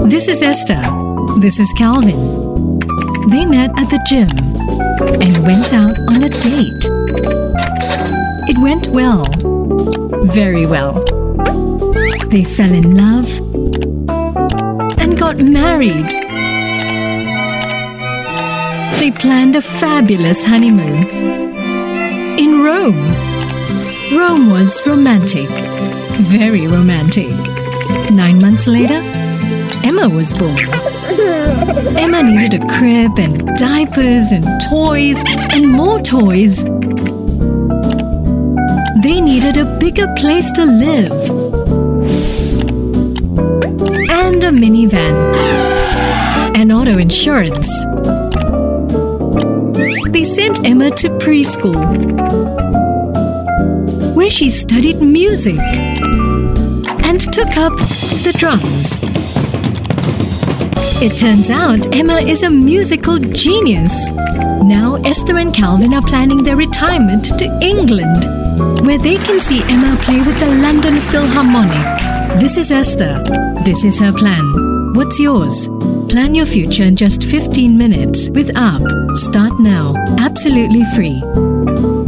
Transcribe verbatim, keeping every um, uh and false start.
This is Esther. This is Calvin. They met at the gym and went out on a date. It went well. Very well. They fell in love and got married. They planned a fabulous honeymoon in Rome. Rome was romantic. Very romantic. Nine months later, Emma was born. Emma needed a crib and diapers and toys and more toys. They needed a bigger place to live. And a minivan. And auto insurance. They sent Emma to preschool, where she studied music and took up the drums. It turns out Emma is a musical genius. Now Esther and Calvin are planning their retirement to England, where they can see Emma play with the London Philharmonic. This is Esther. This is her plan. What's yours? Plan your future in just fifteen minutes with A R B. Start now. Absolutely free.